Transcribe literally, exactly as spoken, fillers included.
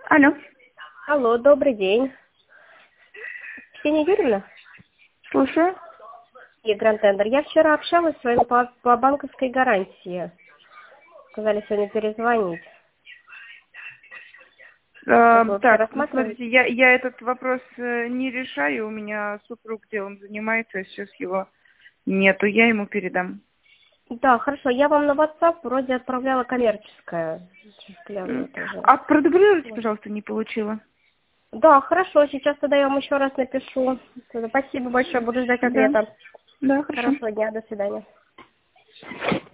Алло. Алло, добрый день. Ксения Юрьевна? Слушаю. И Гранд Тендер. Я вчера общалась с вами по, по банковской гарантии. Сказали сегодня перезвонить. Э, Вы вообще так, ну, рассматриваете? смотрите, я, я этот вопрос э, не решаю, у меня супруг делом занимается, сейчас его нету, я ему передам. Да, хорошо. Я вам на WhatsApp вроде отправляла коммерческое. Сейчас гляну М. тоже. А продублируйте, Вот. пожалуйста, не получила. Да, хорошо. Сейчас тогда я вам еще раз напишу. Тогда спасибо большое. Буду ждать Да, ответа. да, хорошо. Хорошего дня. До свидания.